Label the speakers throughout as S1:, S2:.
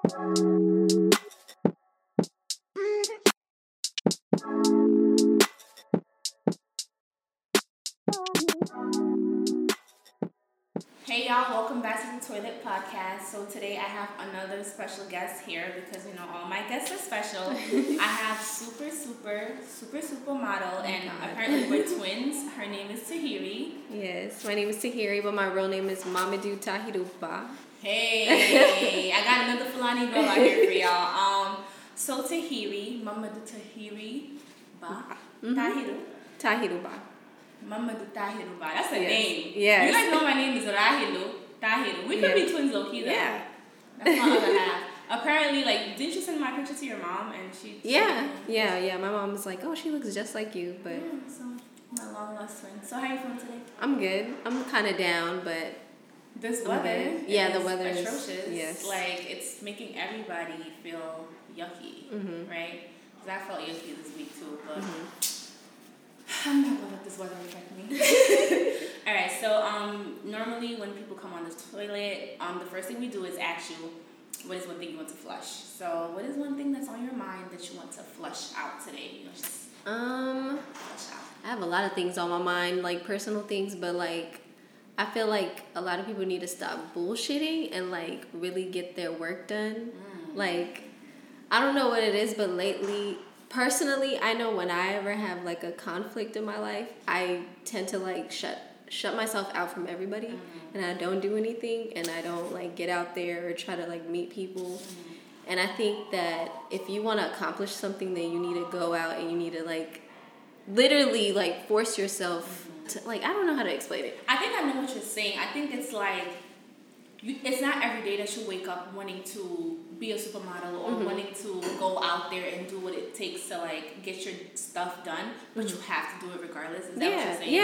S1: Hey y'all, welcome back to the Toilet Podcast. So today I have another special guest here because all my guests are special. I have super model and apparently we're twins. Her name is Tahiri.
S2: Yes, my name is Tahiri, but my real name is Mamadou Tahiruba.
S1: Hey, I got another Fulani girl out here for y'all. So Tahiri, Mamadou Tahiri Ba. Tahiru.
S2: Tahiruba.
S1: Mamadou Tahiruba. That's a name.
S2: Yes.
S1: You guys know my name is Rahilu Tahiru. We could be twins low-key though.
S2: Yeah.
S1: That's my other half. Apparently, didn't you send my picture to your mom and she...
S2: Yeah. My mom was like, oh, she looks just like you, but...
S1: Yeah, so my long-lost twin. So how are you feeling today?
S2: I'm good. I'm kind of down, but...
S1: This weather
S2: the weather is
S1: atrocious.
S2: Yes.
S1: It's making everybody feel yucky, right? Because I felt yucky this week too, but... I'm not gonna let this weather affect me. Alright, so normally when people come on the toilet, the first thing we do is ask you, what is one thing you want to flush? So what is one thing that's on your mind that you want to flush out today? Just flush out.
S2: I have a lot of things on my mind, personal things, but I feel like a lot of people need to stop bullshitting and really get their work done. I don't know what it is, but lately, personally, I know when I ever have a conflict in my life, I tend to shut myself out from everybody, and I don't do anything, and I don't get out there or try to meet people. And I think that if you want to accomplish something, then you need to go out and you need to literally force yourself to I don't know how to explain it.
S1: I think I know what you're saying. I think it's it's not every day that you wake up wanting to be a supermodel or wanting to go out there and do what it takes to get your stuff done, but you have to do it regardless. Is that what you're saying?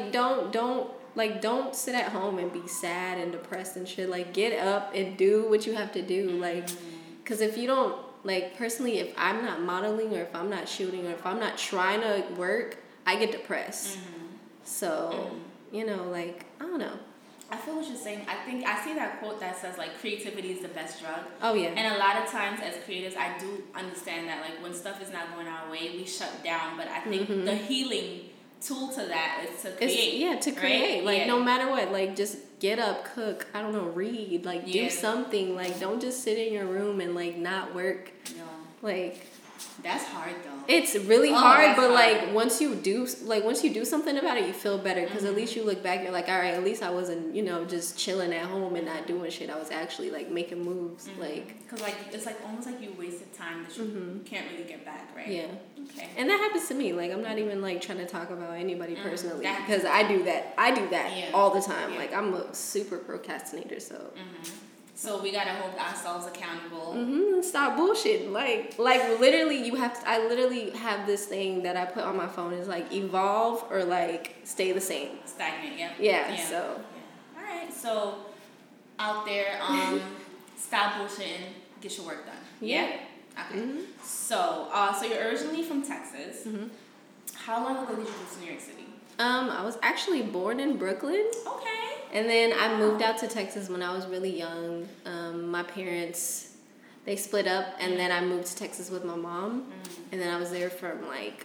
S2: Yeah, don't sit at home and be sad and depressed and shit. Get up and do what you have to do. Because if you don't, personally, if I'm not modeling or if I'm not shooting or if I'm not trying to work, I get depressed. So, I don't know.
S1: I feel what you're saying. I think I see that quote that says creativity is the best drug.
S2: Oh yeah.
S1: And a lot of times as creatives, I do understand that when stuff is not going our way, we shut down. But I think the healing tool to that is to create.
S2: To create.
S1: Right?
S2: No matter what, just get up, cook. I don't know, read. Do something. Don't just sit in your room and not work.
S1: No. That's hard though.
S2: It's really hard, but
S1: hard.
S2: once you do something about it, you feel better because at least you look back, you're all right, at least I wasn't just chilling at home and not doing shit. I was actually making moves,
S1: because it's almost you wasted time that you can't really get back, right?
S2: Yeah.
S1: Okay.
S2: And that happens to me. I'm not even trying to talk about anybody personally because I do that all the time.
S1: Yeah.
S2: I'm a super procrastinator, so.
S1: So we gotta hold ourselves accountable.
S2: Stop bullshitting. Literally, I literally have this thing that I put on my phone is evolve or stay the same.
S1: Stagnant.
S2: Yeah. So.
S1: Yeah. All right. So out there, stop bullshitting. Get your work done. Yeah. Okay. So you're originally from Texas. How long ago did you move to New York City?
S2: I was actually born in Brooklyn.
S1: Okay.
S2: And then I moved out to Texas when I was really young. My parents, they split up, and then I moved to Texas with my mom. And then I was there from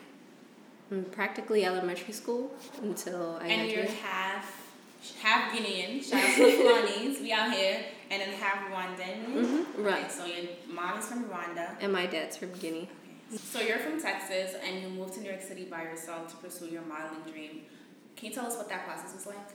S2: practically elementary school until I
S1: And
S2: graduated.
S1: you're half Guinean. Shout out to the Fulanis. We out here. And then half Rwandan.
S2: Right.
S1: Okay, so your mom is from Rwanda.
S2: And my dad's from Guinea.
S1: Okay. So you're from Texas, and you moved to New York City by yourself to pursue your modeling dream. Can you tell us what that process was like?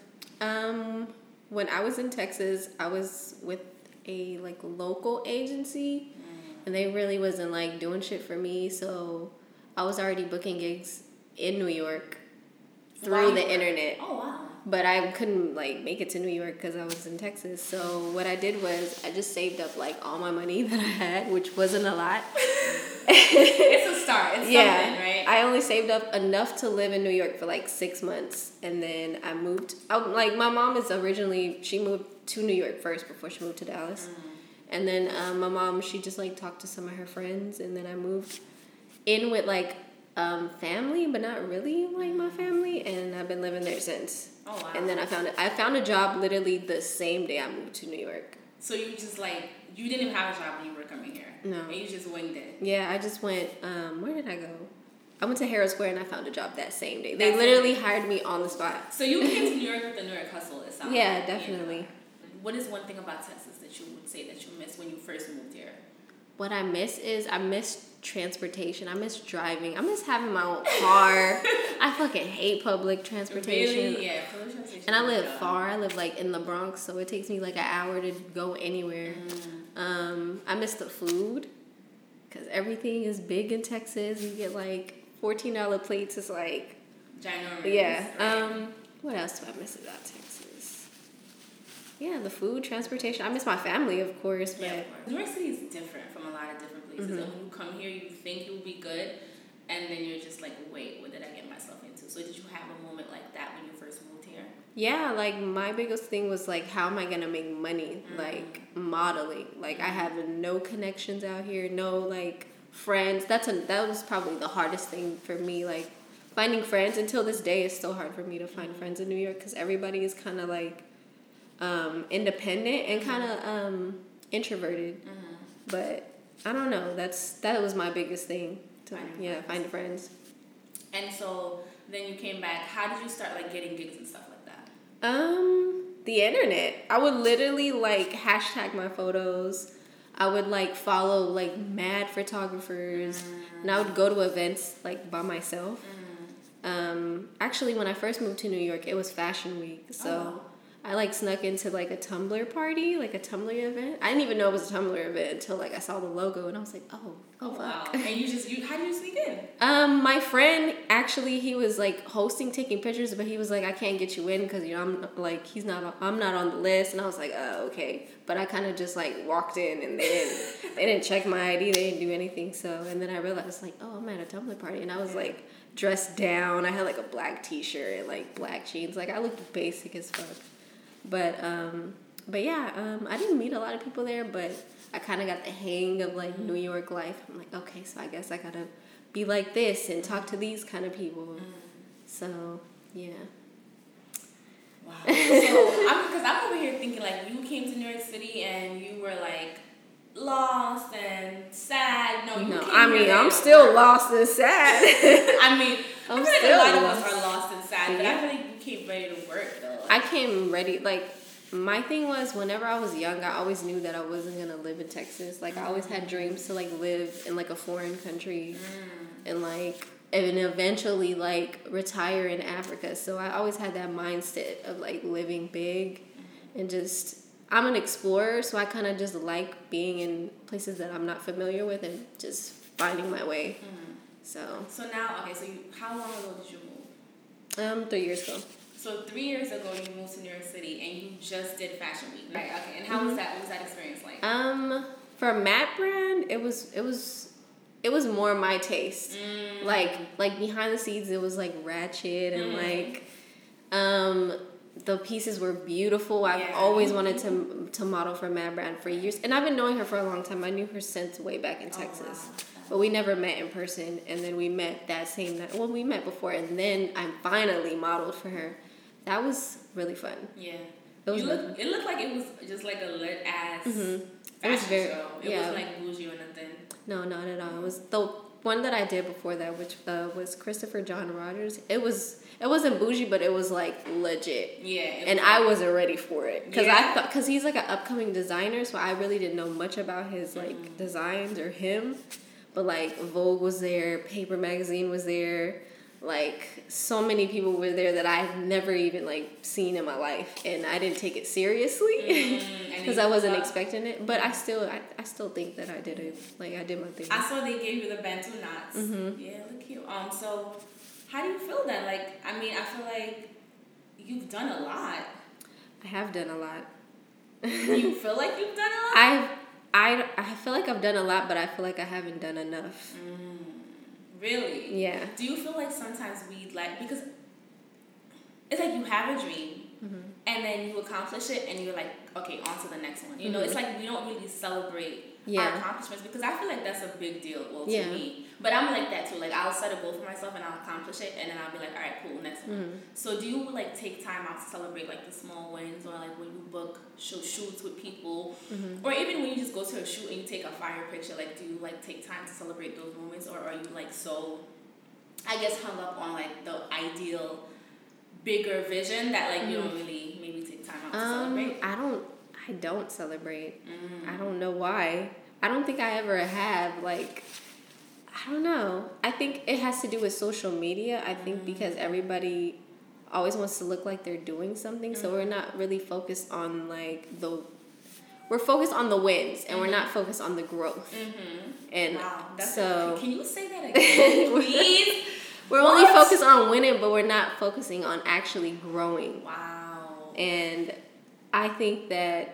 S2: When I was in Texas, I was with a local agency, and they really wasn't doing shit for me. So I was already booking gigs in New York through the internet.
S1: Oh wow!
S2: But I couldn't make it to New York because I was in Texas. So what I did was I just saved up all my money that I had, which wasn't a lot.
S1: It's a start. It's something, right?
S2: I only saved up enough to live in New York for 6 months, and then I moved. My mom is she moved to New York first before she moved to Dallas, and then my mom, she just talked to some of her friends, and then I moved in with family, but not really my family, and I've been living there since.
S1: Oh wow!
S2: And then I found a job literally the same day I moved to New York.
S1: So you just like, you didn't even have a job when you were coming here.
S2: No.
S1: And you just winged it.
S2: Yeah, I just went, where did I go? I went to Herald Square and I found a job that same day. They literally hired me on the spot.
S1: So you came to New York with the New York hustle, it sounds
S2: Yeah, definitely.
S1: Yeah. What is one thing about Texas that you would say that you missed when you first moved here?
S2: What I miss transportation. I miss driving. I miss having my own car. I fucking hate public transportation.
S1: Really? Yeah, public transportation.
S2: And I live far. I live like in the Bronx, so it takes me like an hour to go anywhere. I miss the food because everything is big in Texas. You get like $14 plates. It's like
S1: ginormous.
S2: Yeah.
S1: Right?
S2: What else do I miss about Texas? Yeah, the food, transportation. I miss my family, of course, but
S1: New York City is different from a lot of different places. And when you come here, you think you'll be good, and then you're just like, wait, what did I get myself into? So did you have a moment like that when you first moved here?
S2: Yeah, like my biggest thing was like, how am I gonna make money? Like modeling. Like I have no connections out here, no like friends. That was probably the hardest thing for me. Like finding friends until this day is still hard for me to find friends in New York because everybody is kind of like independent and kind of introverted. But I don't know. That was my biggest thing. Find friends.
S1: And so then you came back. How did you start like getting gigs and stuff like that?
S2: The internet. I would literally like hashtag my photos. I would like follow like mad photographers, and I would go to events like by myself. Actually, when I first moved to New York, it was Fashion Week, so I like snuck into like a Tumblr party, like a Tumblr event. I didn't even know it was a Tumblr event until like I saw the logo and I was like, oh fuck.
S1: Wow. And how did you sneak in?
S2: My friend actually, he was like hosting, taking pictures, but he was like, I can't get you in because I'm not on the list, and I was like, oh okay. But I kind of just like walked in and they didn't check my ID, they didn't do anything. So and then I realized like, oh, I'm at a Tumblr party, and I was like dressed down. I had like a black t-shirt and like black jeans. Like I looked basic as fuck. But yeah, I didn't meet a lot of people there, but I kind of got the hang of like New York life. I'm like, okay, so I guess I gotta be like this and talk to these kind of people. So yeah.
S1: Wow. So I'm over here thinking like you came to New York City and you were like lost and sad.
S2: I'm still lost and sad.
S1: I feel like a lot of us are lost and sad, but
S2: Yeah.
S1: I feel like you came ready to work though.
S2: I came ready. Like my thing was, whenever I was young, I always knew that I wasn't gonna live in Texas. Like I always had dreams to like live in like a foreign country, and eventually like retire in Africa. So I always had that mindset of like living big, and just I'm an explorer, so I kind of just like being in places that I'm not familiar with and just finding my way. So
S1: now, okay, so how long ago did you move?
S2: 3 years ago.
S1: So 3 years ago, you moved to New York City, and you just did Fashion Week, right? Okay, and how was that? What was that experience like?
S2: For Matte Brand, it was more my taste. Like behind the scenes, it was like ratchet and like, the pieces were beautiful. I've always wanted to model for Matte Brand for years, and I've been knowing her for a long time. I knew her since way back in Texas.
S1: Wow.
S2: But we never met in person, and then we met that same night. Well, we met before, and then I finally modeled for her. That was really fun.
S1: Yeah.
S2: It
S1: looked like it was just like a lit ass fashion show. It wasn't like bougie or nothing.
S2: No, not at all. It was the one that I did before that, which was Christopher John Rogers. It wasn't bougie, but it was like legit.
S1: Yeah.
S2: And I wasn't ready for it because he's like an upcoming designer, so I really didn't know much about his like designs or him. But like Vogue was there, Paper Magazine was there, like so many people were there that I had never even like seen in my life, and I didn't take it seriously because I wasn't expecting it. But I still think that I did it. Like I did my thing.
S1: I saw they gave you the Bantu knots. Yeah, look cute. So how do you feel then? Like I feel like you've done a lot.
S2: I have done a lot.
S1: You feel like you've done a lot?
S2: I feel like I've done a lot, but I feel like I haven't done enough.
S1: Really?
S2: Yeah.
S1: Do you feel like sometimes we like, because it's like you have a dream and then you accomplish it, and you're like, okay, on to the next one. You know, it's like we don't really celebrate our accomplishments, because I feel like that's a big deal, well, to me. But I'm like that too. Like, I'll set a goal for myself and I'll accomplish it, and then I'll be like, all right, cool, next one. So do you like take time out to celebrate like the small wins, or like when you book shoots with people, or even when you just go to a shoot and you take a fire picture? Like, do you like take time to celebrate those moments, or are you like so, I guess, hung up on like the ideal bigger vision that like you don't really maybe take time out to celebrate?
S2: I don't celebrate. I don't know why. I don't think I ever have. Like, I don't know. I think it has to do with social media. I think because everybody always wants to look like they're doing something, so we're not really focused on like we're focused on the wins, and we're not focused on the growth. And
S1: wow,
S2: so
S1: can you say that again, please?
S2: We're only focused on winning, but we're not focusing on actually growing.
S1: Wow.
S2: And I think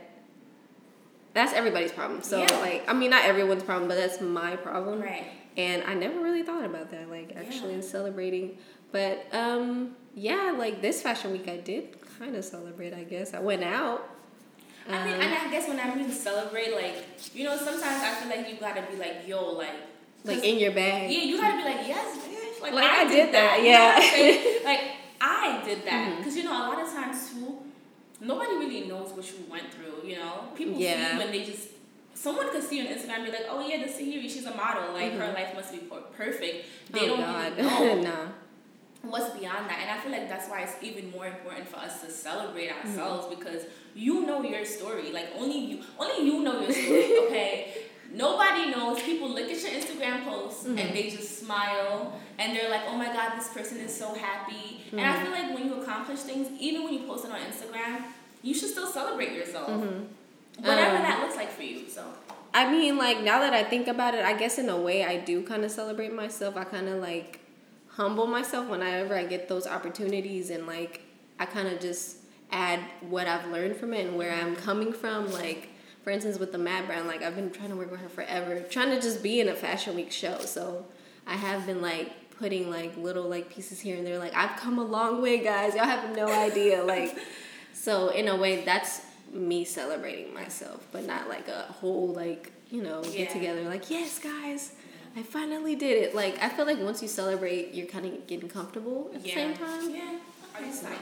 S2: that's everybody's problem. So, like, I mean, not everyone's problem, but that's my problem.
S1: Right.
S2: And I never really thought about that, like, actually celebrating. But, like, this fashion week I did kind of celebrate, I guess. I went out.
S1: I mean, and I guess when I mean celebrate, like, you know, sometimes I feel like you gotta be like, yo, like
S2: in your bag.
S1: Yeah, you gotta be like, yes, bitch. Like
S2: I did that.
S1: Yeah. Like, I did that. Because, you know, a lot of times, too, nobody really knows what you went through, you know? People see when they just... Someone could see on Instagram and be like, oh, yeah, the Sahiri, she's a model. Like, her life must be perfect. They don't really know
S2: no.
S1: what's beyond that. And I feel like that's why it's even more important for us to celebrate ourselves, because you know your story. Like, only you know your story, okay? Nobody knows. People look at your Instagram posts and they just smile and they're like, oh my God, this person is so happy. And I feel like when you accomplish things, even when you post it on Instagram, you should still celebrate yourself. Whatever that looks like for you. So
S2: I mean, like, now that I think about it, I guess in a way I do kind of celebrate myself. I kind of like humble myself whenever I get those opportunities, and like I kind of just add what I've learned from it and where I'm coming from. Like, for instance, with the Mad brand, like, I've been trying to work with her forever, trying to just be in a fashion week show. So I have been, like, putting, like, little, like, pieces here and there. Like, I've come a long way, guys. Y'all have no idea. Like, so in a way, that's me celebrating myself, but not, like, a whole, like, you know, get together. Like, yes, guys, I finally did it. Like, I feel like once you celebrate, you're kind of getting comfortable at the same time.
S1: Yeah. Are you excited?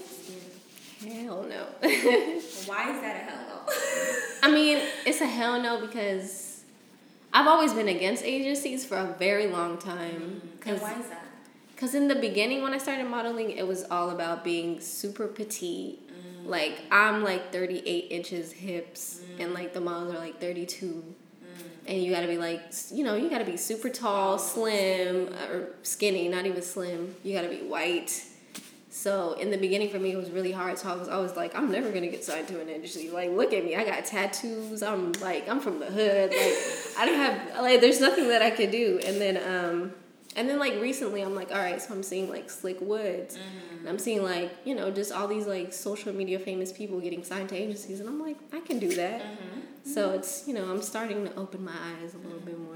S2: Hell no.
S1: Why is that a hell no?
S2: I mean, it's a hell no because I've always been against agencies for a very long time.
S1: And why is that?
S2: Because in the beginning, when I started modeling, it was all about being super petite. Like, I'm like 38 inches hips, and like the models are like 32. And you gotta be like, you know, you gotta be super tall, slim, or skinny, not even slim. You gotta be white. So in the beginning for me, it was really hard. So I was like, I'm never gonna get signed to an agency. Like, look at me, I got tattoos. I'm from the hood. Like, I don't have, like, there's nothing that I could do. And then like recently, I'm like, all right, so I'm seeing like Slick Woods, and I'm seeing like, you know, just all these like social media famous people getting signed to agencies, and I'm like, I can do that. So it's, you know, I'm starting to open my eyes a little bit more.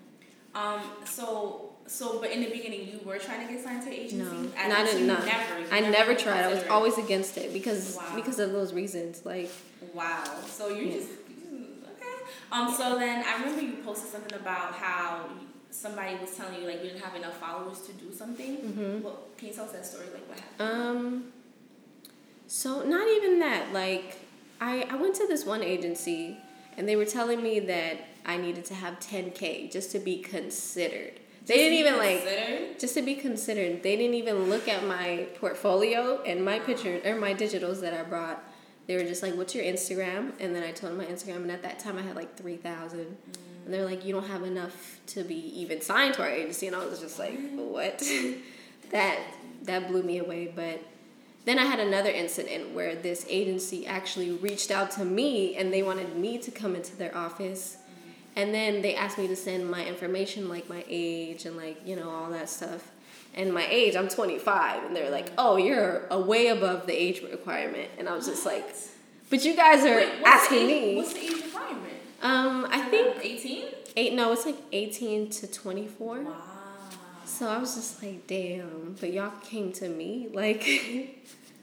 S1: So, but in the beginning, you were trying to get signed to an agency?
S2: No, I never tried. I was always against it because of those reasons. Like,
S1: wow. So you're just okay. So then I remember you posted something about how somebody was telling you like you didn't have enough followers to do something. What can you tell us that story? Like, what happened?
S2: So not even that. Like, I went to this one agency and they were telling me that I needed to have 10K just to be considered. They didn't even like just to be considered. They didn't even look at my portfolio and my pictures or my digitals that I brought. They were just like, "What's your Instagram?" And then I told them my Instagram, and at that time I had like 3,000. And they're like, "You don't have enough to be even signed to our agency." And I was just like, "What?" that blew me away. But then I had another incident where this agency actually reached out to me, and they wanted me to come into their office. And then they asked me to send my information, like my age and like, you know, all that stuff. And my age, I'm 25. And they're like, oh, you're way above the age requirement. And I was just like, but you guys are asking me.
S1: What's the age requirement?
S2: I think
S1: 18?
S2: No, it's like 18 to 24.
S1: Wow.
S2: So I was just like, damn. But y'all came to me, like.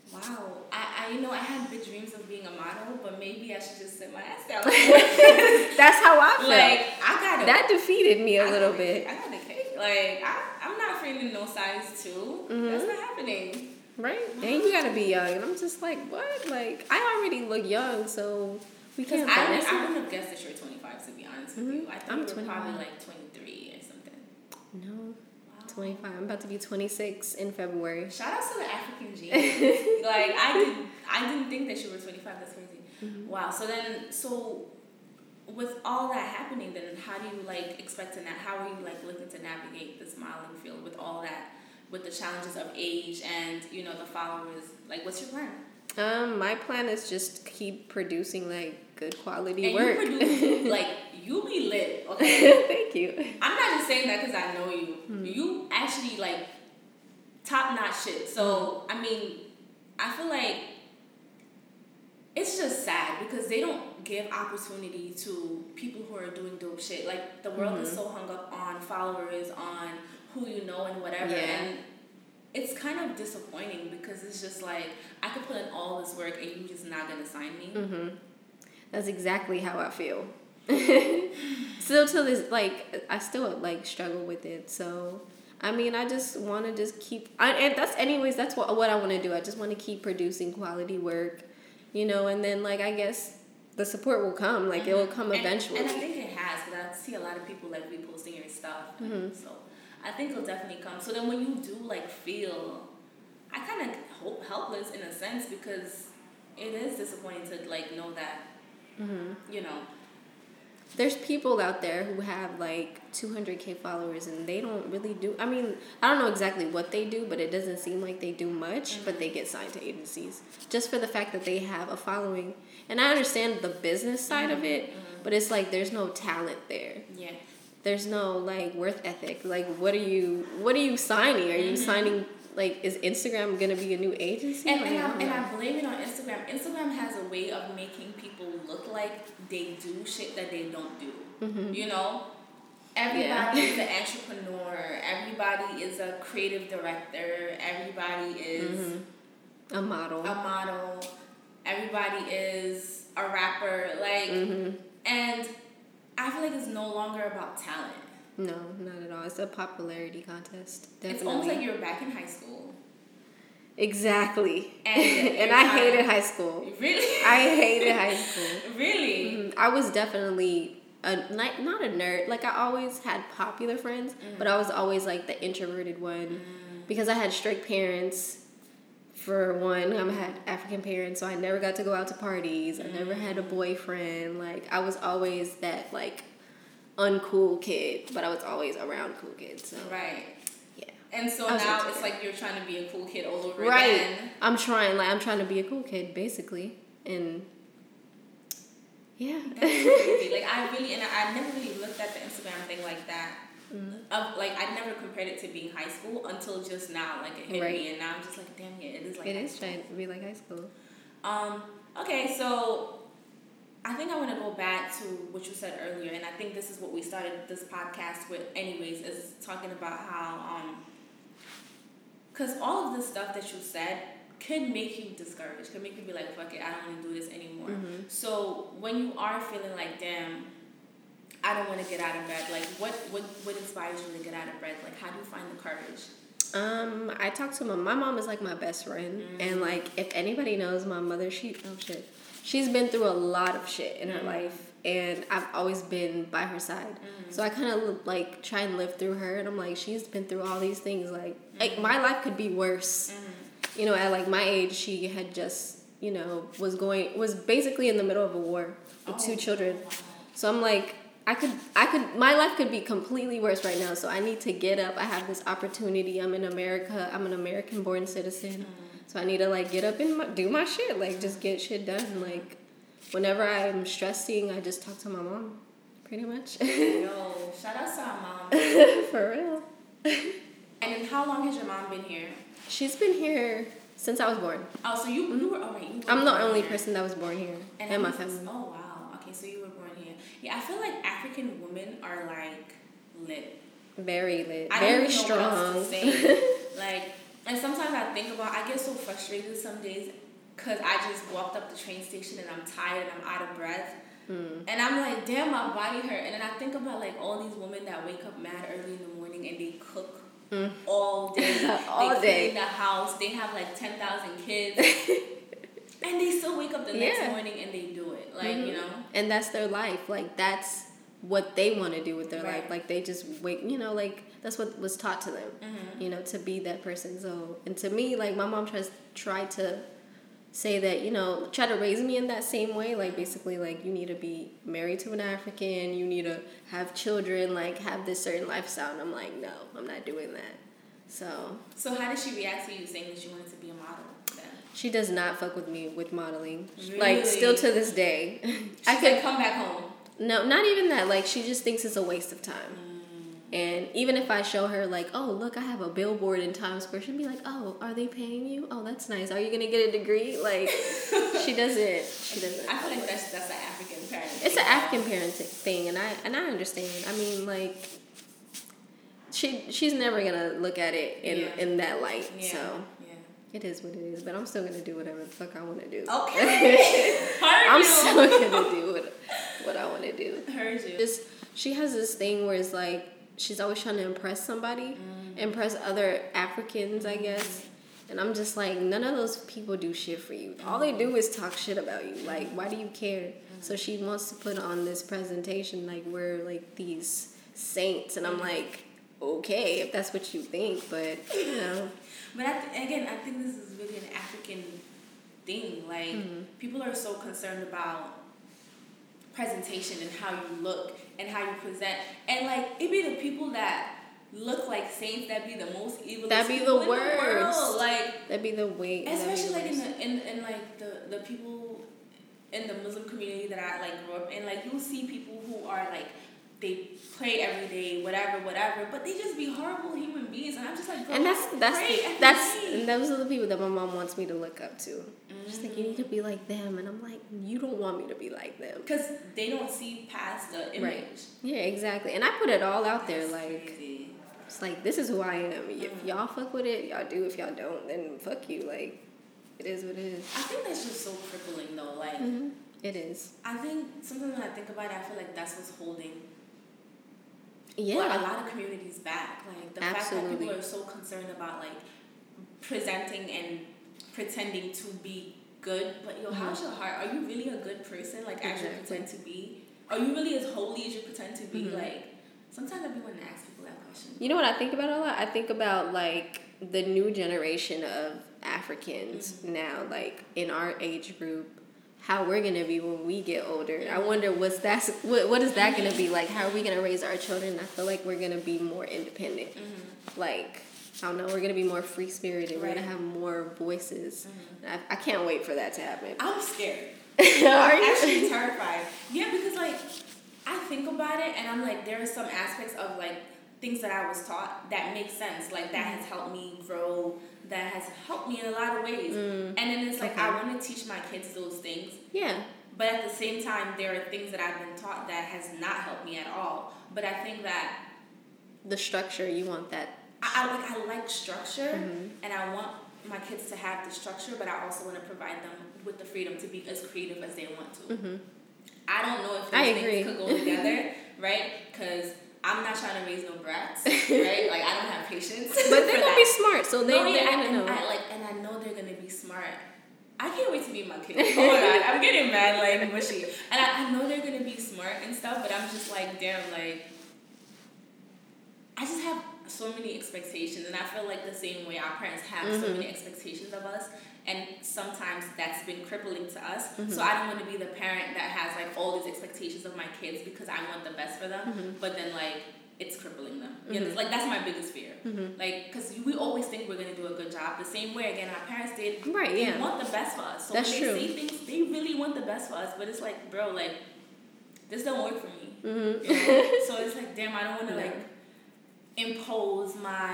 S1: Wow. I had big dreams of being a model, but maybe I should just sit my ass down.
S2: That's how I felt.
S1: Like, that
S2: defeated me a little bit.
S1: I got a cake. Like, I'm not feeling no size 2. That's not happening.
S2: Right? And you gotta be young. And I'm just like, what? Like, I already look young, so we can't.
S1: I wouldn't have guessed that you're 25, to be honest with you. I thought you were
S2: 25.
S1: probably like 23 or something.
S2: No. 25. I'm about to be 26 in February.
S1: Shout out to the African genes. Like, I didn't think that you were 25. That's crazy. Wow. So with all that happening, then how do you like expect to how are you like looking to navigate this modeling field with all that, with the challenges of age and the followers? Like, what's your plan?
S2: My plan is just keep producing like good quality
S1: and
S2: work.
S1: You produce, like, you be lit, okay?
S2: Thank you.
S1: I'm not just saying that because I know you. You actually like top-notch shit. So I mean, I feel like it's just sad because they don't give opportunity to people who are doing dope shit. Like, the world is so hung up on followers, on who you know and whatever.
S2: Yeah.
S1: And it's kind of disappointing because it's just like, I could put in all this work and you just not gonna sign me.
S2: That's exactly how I feel. Still till this, like, I still like struggle with it. So I mean, I just want to just keep, and that's what I want to do. I just want to keep producing quality work, and then like I guess the support will come. Like, it will come eventually.
S1: And I think it has, because I see a lot of people like reposting your stuff. So I think it'll definitely come. So then when you do like feel, I kind of hope helpless in a sense, because it is disappointing to like know that,
S2: There's people out there who have like 200K followers and they don't really do, I mean, I don't know exactly what they do, but it doesn't seem like they do much, but they get signed to agencies just for the fact that they have a following. And I understand the business side of it, but it's like there's no talent there.
S1: Yeah.
S2: There's no like worth ethic. Like, what are you signing? Are you signing, like, is Instagram gonna be a new agency?
S1: And I blame it on Instagram. Instagram has a way of making people look like they do shit that they don't do. Everybody is an entrepreneur. Everybody is a creative director. Everybody is
S2: a model.
S1: Everybody is a rapper. Like, and I feel like it's no longer about talent.
S2: No, not at all. It's a popularity contest. Definitely.
S1: It's almost like you're back in high school.
S2: Exactly. And I hated high school.
S1: Really?
S2: I hated high school.
S1: Really?
S2: I was definitely not a nerd. Like, I always had popular friends, but I was always like the introverted one because I had strict parents. For one, I had African parents, so I never got to go out to parties. I never had a boyfriend. Like, I was always that like uncool kid, but I was always around cool kids. So.
S1: Right.
S2: Yeah.
S1: And so now it's like you're trying to be a cool kid all over again.
S2: Right. I'm trying to be a cool kid, basically. And yeah.
S1: That's crazy. Like, I never really looked at the Instagram thing like that. Like, I never compared it to being high school until just now. Like, it hit me, and now I'm just like, damn it, it is like. It is trying to
S2: be like high school.
S1: Okay, so I think I want to go back to what you said earlier, and I think this is what we started this podcast with anyways, is talking about how, because all of the stuff that you said could make you discouraged, could make you be like, fuck it, I don't want to do this anymore. So when you are feeling like, damn, I don't want to get out of bed, like, what inspires you to get out of bed? Like, how do you find the courage?
S2: I talk to my mom is like my best friend, and like, if anybody knows my mother, she's been through a lot of shit in her life, and I've always been by her side. So I kind of like try and live through her, and I'm like, she's been through all these things. Like my life could be worse. At like my age, she had just was basically in the middle of a war with 2 children. So I'm like, my life could be completely worse right now, so I need to get up. I have this opportunity. I'm in America. I'm an American-born citizen. So I need to, like, get up and do my shit. Like, just get shit done. Like, whenever I'm stressing, I just talk to my mom, pretty much.
S1: Yo, shout out to our mom.
S2: For real.
S1: And then how long has your mom been here?
S2: She's been here since I was born.
S1: Oh, so you were, all right.
S2: I'm the only person that was born here in my family.
S1: Oh, wow. Okay, so you were born here. Yeah, I feel like African women are, like, lit.
S2: Very lit.
S1: I
S2: very
S1: don't
S2: strong.
S1: Know what else to say. Like, And sometimes I think about, I get so frustrated some days because I just walked up the train station and I'm tired and I'm out of breath. And I'm like, damn, my body hurt. And then I think about like all these women that wake up mad early in the morning and they cook all day.
S2: All
S1: they
S2: day.
S1: clean the house. They have like 10,000 kids. And they still wake up the next morning and they do it. Like, you know?
S2: And that's their life. Like, that's what they want to do with their
S1: Right.
S2: life. Like, they just wake, you know, like, that's what was taught to them, you know, to be that person. So, and to me, like, my mom tried to say that, you know, try to raise me in that same way. Like, basically, like, you need to be married to an African. You need to have children, like, have this certain lifestyle. And I'm like, no, I'm not doing that.
S1: So how did she react to you saying that you wanted to be a model then?
S2: She does not fuck with me with modeling.
S1: Really?
S2: Like, still to this day.
S1: I could come back home.
S2: No, not even that. Like, she just thinks it's a waste of time. And even if I show her, like, oh, look, I have a billboard in Times Square, she'd be like, oh, are they paying you? Oh, that's nice. Are you going to get a degree? Like, she doesn't.
S1: I feel like that's an African parent.
S2: It's an African parent thing, and I understand. I mean, like, she's never going to look at it in that light. Yeah. So. It is what it is, but I'm still gonna do whatever the fuck I want to do.
S1: Okay.
S2: I'm still gonna do what I want to do.
S1: Heard you.
S2: She has this thing where it's like she's always trying to impress somebody, impress other Africans, I guess. And I'm just like, none of those people do shit for you. All they do is talk shit about you. Like, why do you care? So she wants to put on this presentation like we're like these saints, and I'm like, okay, if that's what you think, but you know.
S1: But I think this is really an African thing. Like, people are so concerned about presentation and how you look and how you present. And, like, it be the people that look like saints that be the most evil.
S2: That be the worst.
S1: Like,
S2: that be the way.
S1: Especially, like, in like, the people in the Muslim community that I, like, grew up in. Like, you'll see people who are, like, they pray every day, whatever, but they just be horrible human beings, and I'm just like,
S2: and and those are the people that my mom wants me to look up to. She's like, you need to be like them, and I'm like, you don't want me to be like them
S1: because they don't see past the image.
S2: Right. Yeah, exactly. And I put it all out there,
S1: That's
S2: like
S1: crazy.
S2: It's like, this is who I am. If y'all fuck with it, y'all do. If y'all don't, then fuck you. Like, it is what it is.
S1: I think that's just so crippling, though. Like,
S2: it is.
S1: I think sometimes when I think about it, I feel like that's what's holding.
S2: Yeah.
S1: Well, a lot of communities back. Like, the fact that people are so concerned about, like, presenting and pretending to be good. But, how's your heart? Are you really a good person? Like, as you pretend to be? Are you really as holy as you pretend to be? Like, sometimes I be wanting to ask people that question.
S2: You know what I think about a lot? I think about, like, the new generation of Africans now, like, in our age group. How we're gonna be when we get older. I wonder what is that gonna be like? How are we gonna raise our children? I feel like we're gonna be more independent. Like, I don't know, we're gonna be more free spirited. We're gonna have more voices. I can't wait for that to happen.
S1: I'm scared.
S2: Are you?
S1: I'm actually terrified. Yeah, because like I think about it and I'm like, there are some aspects of like things that I was taught that make sense. Like that has helped me grow. That has helped me in a lot of ways. And then it's like, I want to teach my kids those things.
S2: Yeah.
S1: But at the same time, there are things that I've been taught that has not helped me at all. But I think that...
S2: the structure, you want that.
S1: I like structure, and I want my kids to have the structure, but I also want to provide them with the freedom to be as creative as they want to. I don't know if those things could go together, right? Because... I'm not trying to raise no brats, right? Like, I don't have patience.
S2: But they're going to be smart, so they're going to know.
S1: And I know they're going to be smart. I can't wait to meet my kids. Oh, my God. I'm getting mad, like, mushy. And I know they're going to be smart and stuff, but I'm just like, damn, like, I just have so many expectations, and I feel like the same way our parents have so many expectations of us, and sometimes that's been crippling to us. So I don't want to be the parent that has like all these expectations of my kids because I want the best for them, but then like it's crippling them. You know, like that's my biggest fear. Like, because we always think we're gonna do a good job. The same way again, our parents did.
S2: Right.
S1: They want the best for us. So
S2: that's
S1: when
S2: true.
S1: they say things, they really want the best for us. But it's like, bro, like this don't work for me. You know? So it's like, damn, I don't want to like impose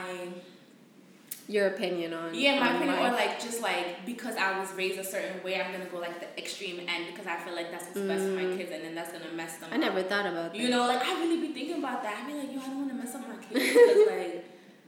S2: your opinion on
S1: my opinion,
S2: life.
S1: or like just like because I was raised a certain way, I'm gonna go like the extreme end because I feel like that's what's best for my kids, and then that's gonna mess them up.
S2: I never thought about that.
S1: You know, like I really be thinking about that. I be like, I don't want to mess up my kids because like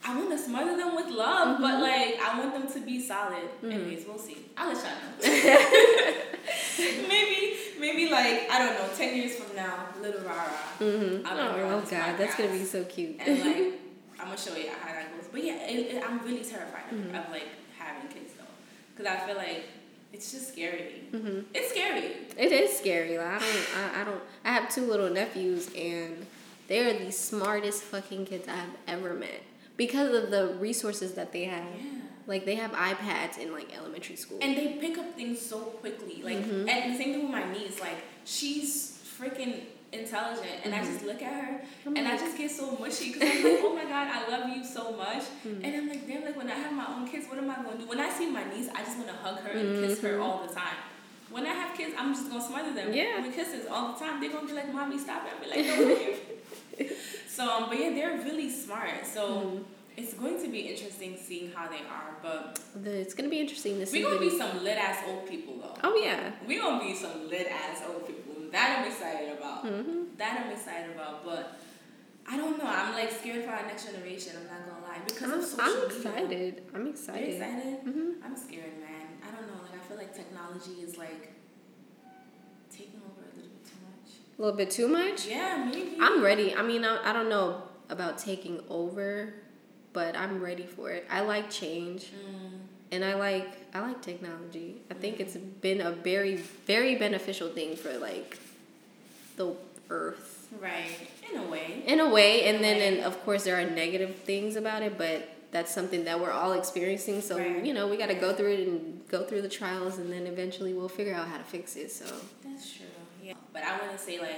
S1: I want to smother them with love, but like I want them to be solid. Anyways, we'll see. I'll let y'all know. maybe like I don't know, 10 years from now, little Rara.
S2: Oh God, that's gonna be so cute.
S1: And like I'm gonna show you how that goes. But yeah, I'm really terrified of like having kids though, because I feel like it's just scary. It's scary.
S2: It is scary. Like, I have 2 little nephews, and they are the smartest fucking kids I've ever met because of the resources that they have. Yeah. Like, they have iPads in, like, elementary school.
S1: And they pick up things so quickly. Like, and the same thing with my niece. Like, she's freaking intelligent. And I just look at her, and I just get so mushy. Because I'm like, oh, my God, I love you so much. And I'm like, damn, like, when I have my own kids, what am I going to do? When I see my niece, I just want to hug her and kiss her all the time. When I have kids, I'm just going to smother them with kisses all the time. They're going to be like, Mommy, stop it. I'll be like, no, So, but yeah, they're really smart. So... It's going to be interesting seeing how they are, but...
S2: It's going to be interesting to see.
S1: We're going to be some lit-ass old people, though.
S2: Oh, yeah.
S1: We're going to be some lit-ass old people. That I'm excited about. But I don't know. I'm, like, scared for our next generation. I'm not going to lie. Because of social media.
S2: I'm excited.
S1: You're excited? I'm scared, man. I don't know. Like, I feel like technology is, like, taking over a little bit too much.
S2: A little bit too much?
S1: Yeah, maybe.
S2: I'm ready. I mean, I don't know about taking over... But I'm ready for it. I like change, and I like technology. I think it's been a very, very beneficial thing for like the earth.
S1: Right. In a way.
S2: And then of course there are negative things about it, but that's something that we're all experiencing. So you know we got to go through it and go through the trials, and then eventually we'll figure out how to fix it. So
S1: that's true. Yeah. But I want to say like,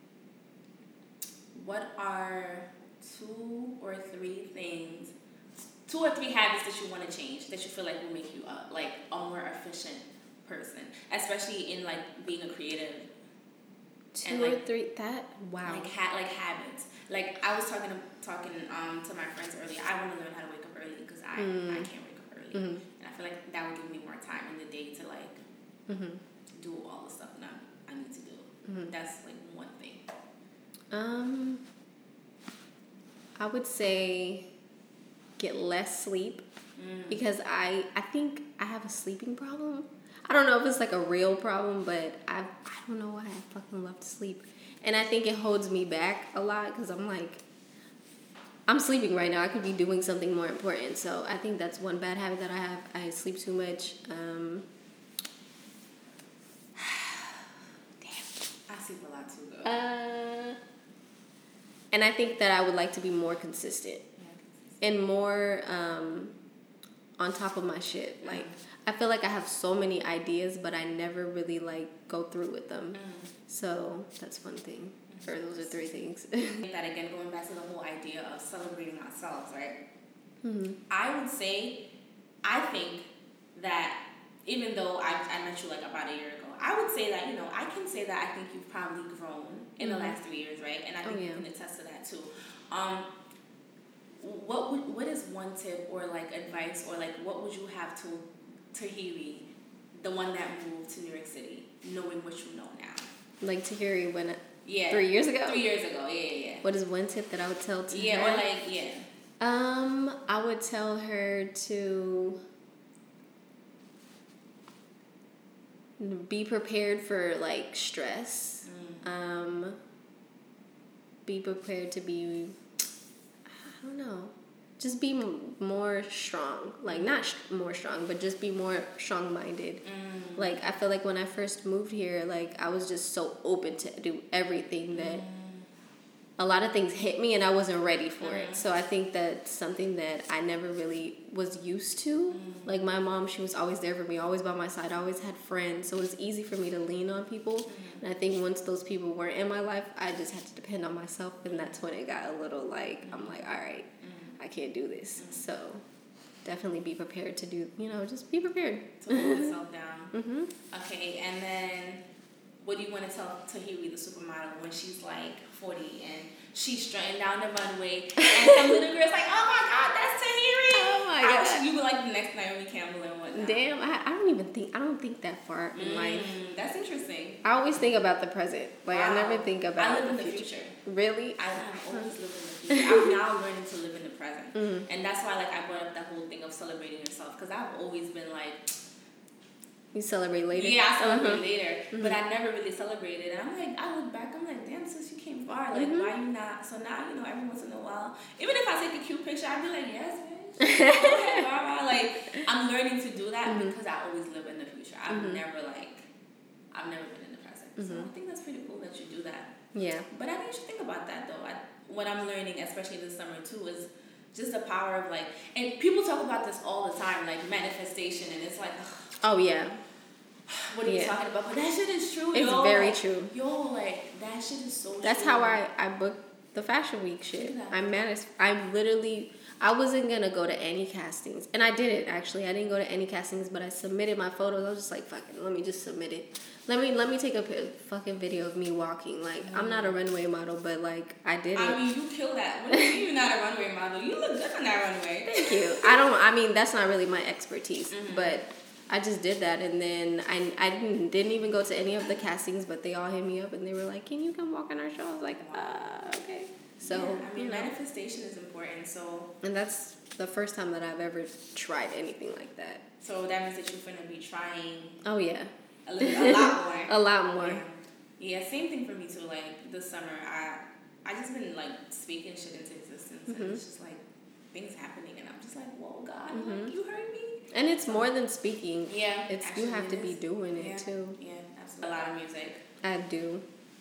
S1: what are 2 or 3 things, 2 or 3 habits that you want to change that you feel like will make you a more efficient person, especially in like being a creative.
S2: 2 or 3 that wow.
S1: Like habits. Like I was talking to my friends earlier. I want to learn how to wake up early because I can't wake up early, and I feel like that would give me more time in the day to like do all the stuff that I need to do. That's like one thing.
S2: I would say get less sleep because I think I have a sleeping problem. I don't know if it's like a real problem, but I don't know why I fucking love to sleep. And I think it holds me back a lot because I'm like, I'm sleeping right now. I could be doing something more important. So I think that's one bad habit that I have. I sleep too much.
S1: Damn. I sleep a lot too, though.
S2: And I think that I would like to be more consistent and more on top of my shit. Like, I feel like I have so many ideas, but I never really, like, go through with them. So that's one thing. Or those are 3 things.
S1: That, again, going back to the whole idea of celebrating ourselves, right? I would say, I think that even though I met you, like, about a year ago, I would say that, you know, I can say that I think you've probably grown in the last 3 years, right? And I think you can attest to that, too. What is one tip or, like, advice or, like, what would you have to Tahiri, the one that moved to New York City, knowing what you know now?
S2: Like Tahiri when... 3 years ago?
S1: 3 years ago, yeah.
S2: What is one tip that I would tell to her?
S1: Yeah, or, like,
S2: I would tell her to... be prepared for like stress. Be prepared to be, I don't know, just be more strong. Like not more strong, but just be more strong-minded. Like I feel like when I first moved here, like I was just so open to do everything that a lot of things hit me and I wasn't ready for it. So I think that's something that I never really was used to. Like my mom, she was always there for me, always by my side. I always had friends. So it was easy for me to lean on people. And I think once those people weren't in my life, I just had to depend on myself. And that's when it got a little like, I'm like, all right, I can't do this. So definitely be prepared to do, just be prepared.
S1: To hold yourself down. Okay, and then what do you want to tell Tahiri, the supermodel, when she's like 40 and she's strutting down the runway and some little girl's like, oh my God, that's Tahiri.
S2: Oh my God.
S1: You were like the next Naomi Campbell and whatnot.
S2: Damn, I don't think that far in life.
S1: That's interesting.
S2: I always think about the present. Like,
S1: wow.
S2: I never think about
S1: I live in the future.
S2: Really?
S1: I always live in the future. I'm now learning to live in the present. And that's why, like, I brought up that whole thing of celebrating yourself. Because I've always been like...
S2: You celebrate later?
S1: Yeah, I celebrate later. But I never really celebrated. And I'm like, I look back, I'm like, damn, sis, you came far. Like, why you not? So now, you know, every once in a while, even if I take a cute picture, I'd be like, yes, bitch. Okay, blah. Like, I'm learning to do that because I always live in the future. I've never been in the present. So I think that's pretty cool that you do that.
S2: Yeah. But
S1: I think you should think about that, though. What I'm learning, especially this summer, too, is just the power of, like, and people talk about this all the time, like, manifestation, and it's like, ugh.
S2: Oh, yeah.
S1: What are you talking about? But that shit is true,
S2: It's very true.
S1: Yo, like, that shit is so
S2: That's
S1: true.
S2: how I booked the Fashion Week shit. I wasn't gonna go to any castings. And I didn't, actually. I didn't go to any castings, but I submitted my photos. I was just like, fuck it, let me just submit it. Let me take a fucking video of me walking. Like, I'm not a runway model, but, like, I did it.
S1: I mean, you killed that. What do you mean you're not a runway model? You look good on that runway.
S2: Thank you. That's not really my expertise, but... I just did that, and then I didn't even go to any of the castings, but they all hit me up, and they were like, can you come walk on our show? I was like, okay. So,
S1: yeah, I mean, manifestation is important, so...
S2: And that's the first time that I've ever tried anything like that.
S1: So that means that you're going to be trying...
S2: Oh, yeah.
S1: A lot more.
S2: A lot more.
S1: Yeah, same thing for me, too. Like, this summer, I just been, like, speaking shit into existence, and it's just, like, things happening, and I'm just like, whoa, God, like, you heard me?
S2: And it's more than speaking.
S1: Yeah.
S2: You have to be doing it, too.
S1: Yeah, absolutely. A lot of music.
S2: I do.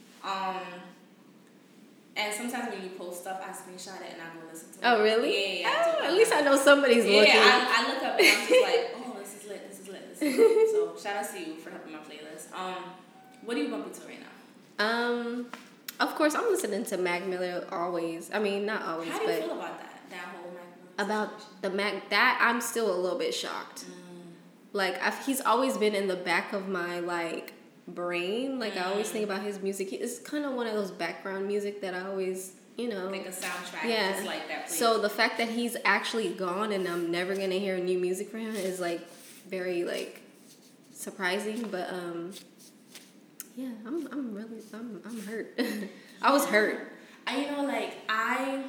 S1: And sometimes when you post stuff, I screenshot it and I go listen to it.
S2: Oh, really?
S1: Yeah.
S2: At least I know somebody's looking.
S1: Yeah, I look up and I'm just like, oh, this is lit. So, shout out to you for helping my playlist. What are you bumping to right now?
S2: Of course, I'm listening to Mac Miller always. I mean, not always,
S1: but... How do you feel about that? That whole Mac Miller
S2: situation? About the Mac... That, I'm still a little bit shocked. Like, he's always been in the back of my, like... brain. Like, I always think about his music. It's kind of one of those background music that I always, you know,
S1: like a soundtrack.
S2: Yeah.
S1: Just like that place.
S2: So the fact that he's actually gone and I'm never gonna hear new music from him is like very like surprising. But yeah, I'm hurt. I was hurt.
S1: I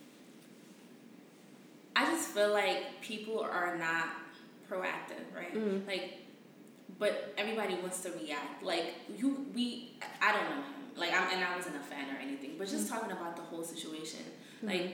S1: just feel like people are not proactive, right? Like. But everybody wants to react. Like, I don't know him. Like, I wasn't a fan or anything. But just talking about the whole situation. Like,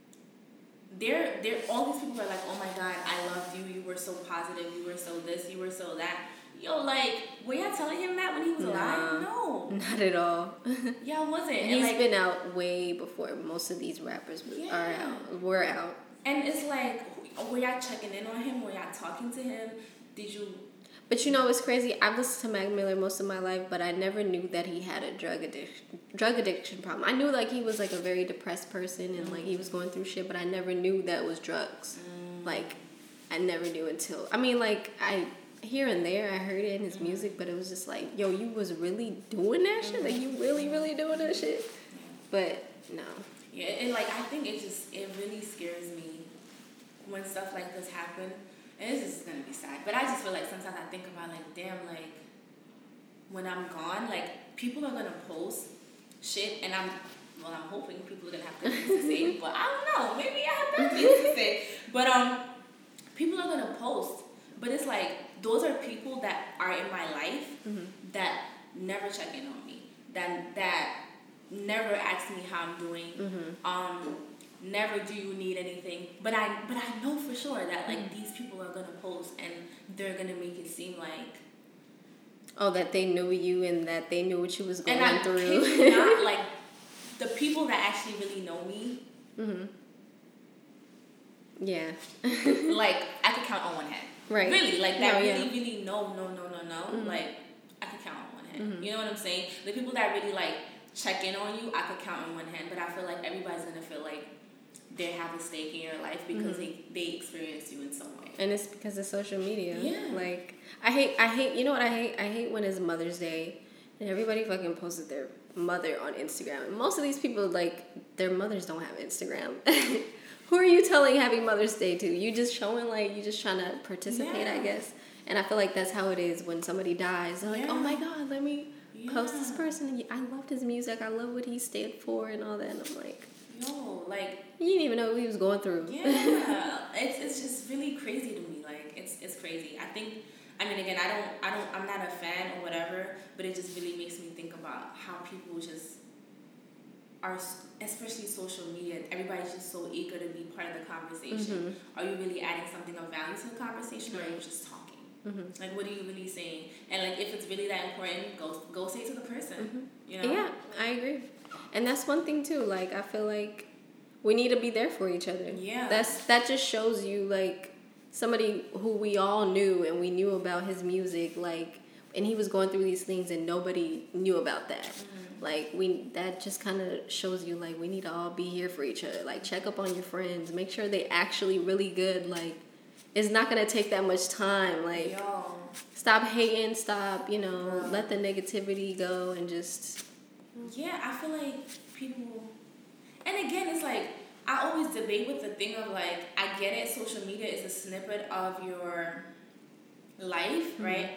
S1: all these people are like, oh my God, I loved you. You were so positive. You were so this. You were so that. Yo, like, were y'all telling him that when he was alive? No.
S2: Not at all.
S1: Yeah, I wasn't.
S2: He's been out way before most of these rappers were out.
S1: And it's like, were y'all checking in on him? Were y'all talking to him? Did you...
S2: But you know, it's crazy. I've listened to Mac Miller most of my life, but I never knew that he had a drug addiction problem. I knew like he was like a very depressed person and like he was going through shit, but I never knew that it was drugs. Like, I never knew until like here and there I heard it in his music, but it was just like, yo, you was really doing that shit? Like, you really doing that shit? But no.
S1: Yeah, and like I think it really scares me when stuff like this happen. And this is gonna be sad, but I just feel like sometimes I think about like, damn, like when I'm gone, like people are gonna post shit, and I'm hoping people are gonna have good things to say, but I don't know, maybe I have bad things to say, but people are gonna post, but it's like those are people that are in my life that never check in on me, that never ask me how I'm doing, never do you need anything, but I know for sure that like these people are gonna post and they're gonna make it seem like
S2: that they knew you and that they knew what you was going through.
S1: And not like the people that actually really know me. Yeah. Like I could count on one hand. Right. Really, like that really no. Like I could count on one hand. You know what I'm saying? The people that really like check in on you, I could count on one hand, but I feel like everybody's gonna feel like they have a stake in your life because they experience you in some way. And
S2: it's because of social media.
S1: Yeah.
S2: Like, I hate, you know what I hate? I hate when it's Mother's Day And everybody fucking posted their mother on Instagram. And most of these people, like, their mothers don't have Instagram. Who are you telling Happy Mother's Day to? You just showing, like, you just trying to participate, I guess. And I feel like that's how it is when somebody dies. They're like, oh my God, let me post this person. I loved his music. I love what he stood for and all that. And I'm like,
S1: yo, like,
S2: you didn't even know what he was going through.
S1: Yeah. it's just really crazy to me. Like, it's crazy. Again, I'm not a fan or whatever, but it just really makes me think about how people just are, especially social media, everybody's just so eager to be part of the conversation. Are you really adding something of value to the conversation, or are you just talking? Like, what are you really saying? And, like, if it's really that important, go say it to the person, you know?
S2: Yeah, I agree. And that's one thing, too. Like, I feel like we need to be there for each other.
S1: Yeah.
S2: That just shows you, like, somebody who we all knew and we knew about his music, like, and he was going through these things and nobody knew about that. Like, that just kind of shows you, like, we need to all be here for each other. Like, check up on your friends. Make sure they actually really good. Like, it's not going to take that much time. Like, stop hating. Stop, let the negativity go and just...
S1: Yeah, I feel like people... And again, it's like, I always debate with the thing of, like, I get it, social media is a snippet of your life, right?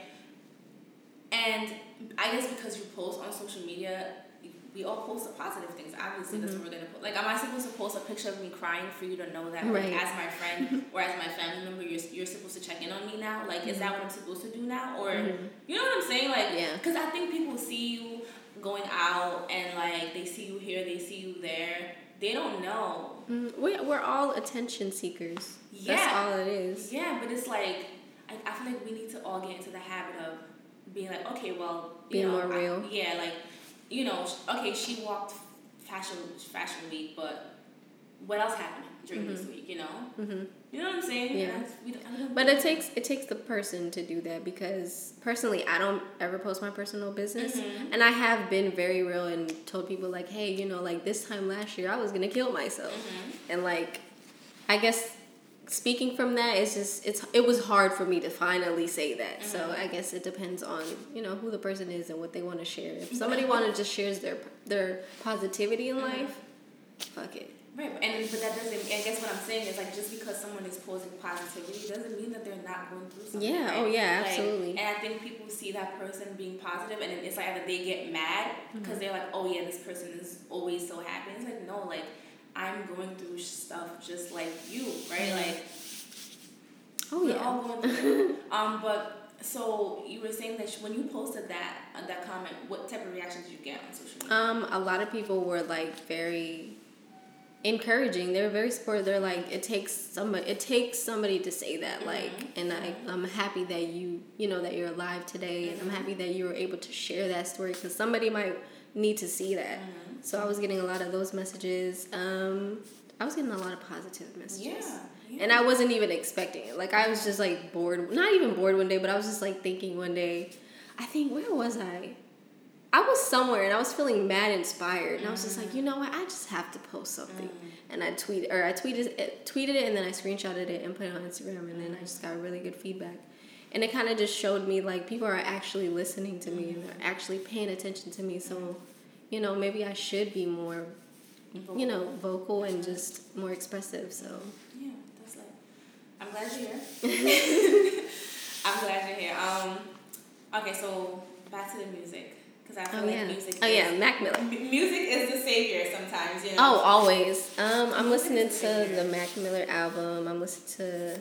S1: And I guess because you post on social media, we all post the positive things. Obviously, that's what we're going to post. Like, am I supposed to post a picture of me crying for you to know that, like, as my friend or as my family member, you're supposed to check in on me now? Like, is that what I'm supposed to do now? Or, you know what I'm saying? Like, because I think people see you going out and, like, they see you here, they see you there. They don't know.
S2: We're all attention seekers. Yeah. That's all it is.
S1: Yeah, but it's like, I feel like we need to all get into the habit of being like, okay, well,
S2: being more real.
S1: Okay, she walked fashion week, but what else happened during this week, you know? You know what I'm saying?
S2: Yeah. But it takes the person to do that, because personally, I don't ever post my personal business. And I have been very real and told people, like, hey, like, this time last year, I was going to kill myself. And, like, I guess speaking from that, it was hard for me to finally say that. So I guess it depends on, who the person is and what they want to share. If somebody just shares their positivity in life, fuck it.
S1: Right, but that doesn't, I guess what I'm saying is, like, just because someone is posing positivity doesn't mean that they're not going through something.
S2: Yeah,
S1: right?
S2: Oh yeah,
S1: like,
S2: absolutely.
S1: And I think people see that person being positive, and it's like either they get mad because they're like, oh yeah, this person is always so happy. And it's like, no, like, I'm going through stuff just like you, right? Like, we're all going through it. But so you were saying that when you posted that comment, what type of reactions did you get on social media?
S2: A lot of people were, like, very encouraging. They're very supportive. They're like, it takes somebody to say that, like, and I'm happy that that you're alive today, and I'm happy that you were able to share that story, because somebody might need to see that. So I was getting a lot of those messages. I was getting a lot of positive messages. And I wasn't even expecting it. Like, I was just, like, bored. Not even bored one day, but I was just, like, thinking one day, I think, where was I? I was somewhere, and I was feeling mad inspired. And I was just like, you know what? I just have to post something. And I tweeted it, and then I screenshotted it and put it on Instagram. And then I just got really good feedback. And it kind of just showed me, like, people are actually listening to me, and they're actually paying attention to me. So, maybe I should be more, vocal and just more expressive. So
S1: yeah, that's like, I'm glad you're here. I'm glad you're here. Okay, so back to the music, because I feel like music.
S2: Mac Miller.
S1: Music is the savior sometimes,
S2: Oh, always. I'm listening to the Mac Miller album. I'm listening to.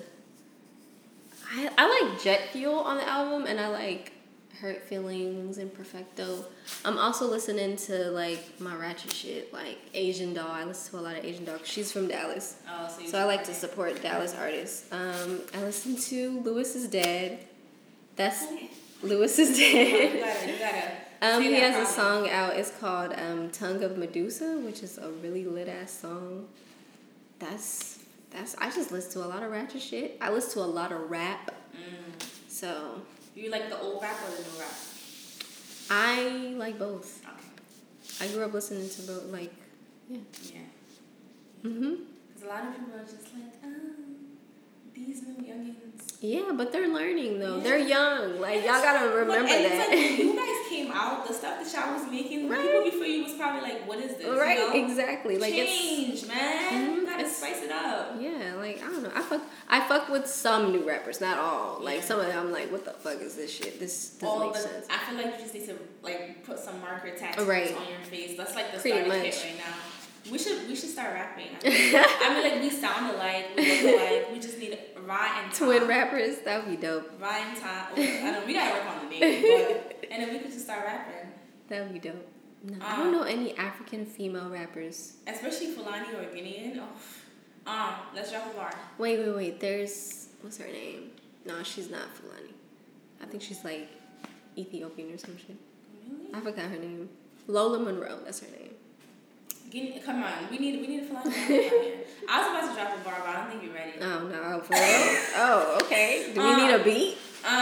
S2: I like Jet Fuel on the album, and I like Hurt Feelings and Perfecto. I'm also listening to, like, my ratchet shit, like Asian Doll. I listen to a lot of Asian Doll. She's from Dallas.
S1: Oh,
S2: so I like to support Dallas artists. I listen to Louis is Dead. That's Louis is Dead.
S1: You gotta.
S2: He has a song out. It's called Tongue of Medusa, which is a really lit ass song. That's. I just listen to a lot of ratchet shit. I listen to a lot of rap. So.
S1: Do you like the old rap or the new rap?
S2: I like both. Okay. I grew up listening to both. Like, yeah.
S1: Because a lot of people are just like, these new youngins.
S2: Yeah, but they're learning though. Yeah. They're young. Like y'all gotta remember that.
S1: It's like when you guys came out, the stuff that y'all was making, the people before you was probably like, "What is this?"
S2: Right?
S1: You know?
S2: Exactly. Like
S1: change, man. You gotta spice it up.
S2: Yeah, like I don't know. I fuck with some new rappers, not all. Like some of them, I'm like, what the fuck is this shit? This doesn't make sense.
S1: I feel like you just need to like put some marker tattoos on your face. That's like the
S2: pretty
S1: starter
S2: much
S1: kit right now. We should start rapping. I mean, like we sound alike, we look alike. We just need Rye and Tom.
S2: Twin rappers, that would be dope.
S1: Rye and Tom. I know we gotta work on the name, but and then we could just start rapping.
S2: That would be dope. No, I don't know any African female rappers,
S1: especially Fulani or Guinean. Let's drop a bar.
S2: Wait. There's what's her name? No, she's not Fulani. I think she's like Ethiopian or some shit.
S1: Really?
S2: I forgot her name. Lola Monroe. That's her name.
S1: Come on, we need a Fulani rapper here. I was about to drop a bar, but I don't think you're ready.
S2: Oh no, for real? Oh, okay. Do we need a beat?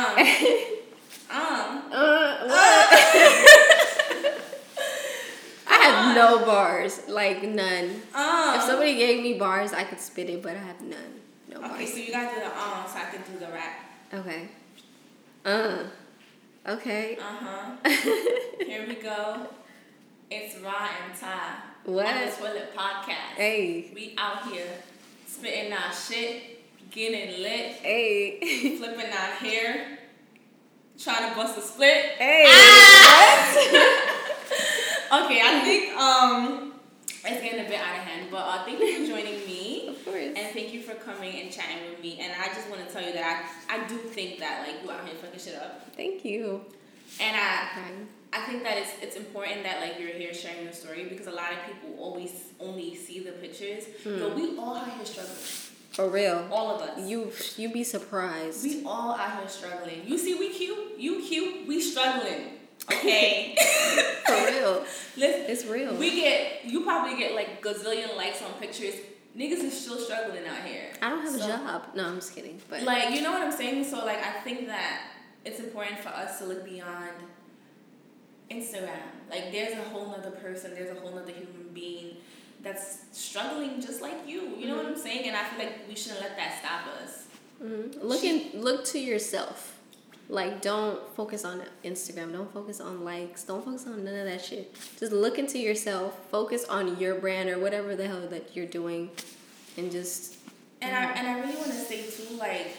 S2: What? I have no bars, like none. If somebody gave me bars, I could spit it, but I have none. No bars.
S1: Okay, so you gotta do the so I can do the rap.
S2: Okay. Okay.
S1: Here we go. It's Rye and Ty.
S2: What?
S1: On the Toilet Podcast.
S2: Hey.
S1: We out here spitting our shit, getting lit.
S2: Hey.
S1: Flipping our hair. Trying to bust a split.
S2: Hey.
S1: What? Okay, I think it's getting a bit out of hand, but thank you for joining me.
S2: Of course.
S1: And thank you for coming and chatting with me. And I just want to tell you that I do think that like you out here fucking shit up.
S2: Thank you.
S1: And I think that it's important that like you're here sharing your story because a lot of people always only see the pictures, but we all out here struggling.
S2: For real.
S1: All of us.
S2: You be surprised.
S1: We all out here struggling. You see we cute, you cute, we struggling. Okay.
S2: For real.
S1: Listen,
S2: it's real.
S1: You probably get like gazillion likes on pictures. Niggas is still struggling out here.
S2: I don't have a job. No, I'm just kidding. But
S1: like, you know what I'm saying? So like I think that it's important for us to look beyond Instagram. Like there's a whole nother person, there's a whole nother human being that's struggling just like you. You know what I'm saying? And I feel like we shouldn't let that stop us.
S2: Look to yourself. Like don't focus on Instagram. Don't focus on likes. Don't focus on none of that shit. Just look into yourself. Focus on your brand or whatever the hell that you're doing, and just.
S1: And I really want to say too, like,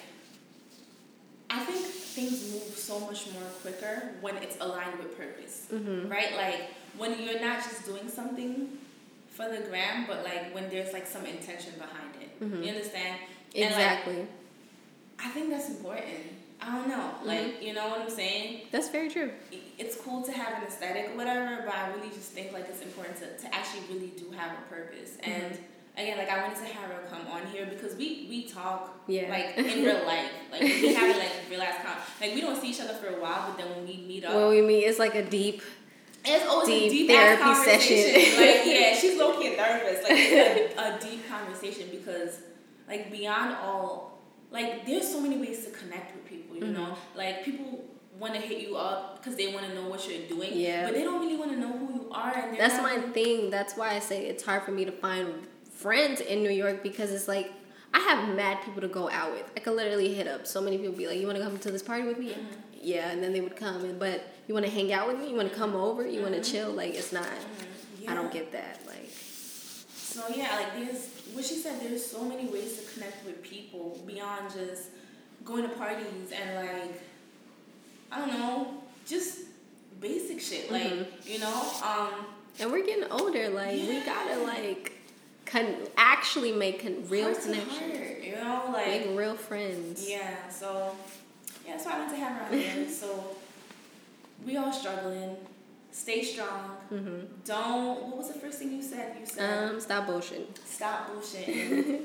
S1: I think things move so much more quicker when it's aligned with purpose, right? Like when you're not just doing something for the gram, but like when there's like some intention behind it. You understand?
S2: Exactly.
S1: And, like, I think that's important. I don't know, like you know what I'm saying?
S2: That's very true.
S1: It's cool to have an aesthetic or whatever, but I really just think like it's important to actually really do have a purpose. And again, like I wanted to have her come on here because we talk like in real life, like we have like real ass like we don't see each other for a while, but then when we meet up,
S2: it's like a deep.
S1: It's always a deep
S2: therapy session.
S1: Like she's low key a therapist. Like it's a deep conversation because like beyond all, like there's so many ways to connect with people. You know, like people want to hit you up because they want to know what you're doing. Yeah. But they don't really want to know who you are. And
S2: that's my thing. That's why I say it's hard for me to find friends in New York because it's like I have mad people to go out with. I could literally hit up so many people, be like, "You want to come to this party with me?" Yeah, and then they would come. But you want to hang out with me? You want to come over? You want to chill? Like it's not. I don't get that. Like.
S1: So yeah, like there's what she said. There's so many ways to connect with people beyond just going to parties and like I don't know, just basic shit. Like you know.
S2: And we're getting older. Like we gotta like. Actually make real connections.
S1: You know, like
S2: make real friends.
S1: Yeah, so so I want to have her on here. So we all struggling. Stay strong. Don't. What was the first thing you said? You said
S2: stop bullshitting.
S1: Stop bullshitting.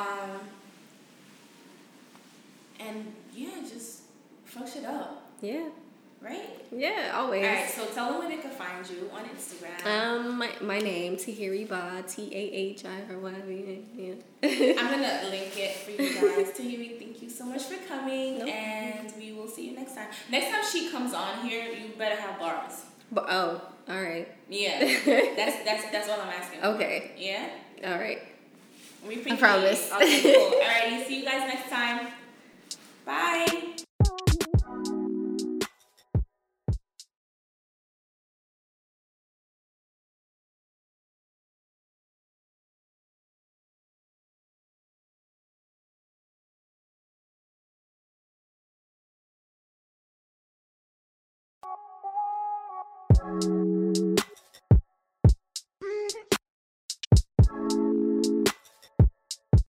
S1: And just fuck shit up.
S2: Yeah.
S1: Right?
S2: Yeah, always.
S1: Alright, so tell them where they can find you on Instagram.
S2: My name, Tahiri Ba, TAHIRY. Yeah.
S1: I'm gonna link it for you guys. Tahiri, thank you so much for coming, and we will see you next time. Next time she comes on here, you better have bars.
S2: All right.
S1: Yeah, that's all I'm asking.
S2: Okay.
S1: Yeah.
S2: All right.
S1: We appreciate
S2: I promise.
S1: Okay, cool. Alrighty, see you guys next time. Bye.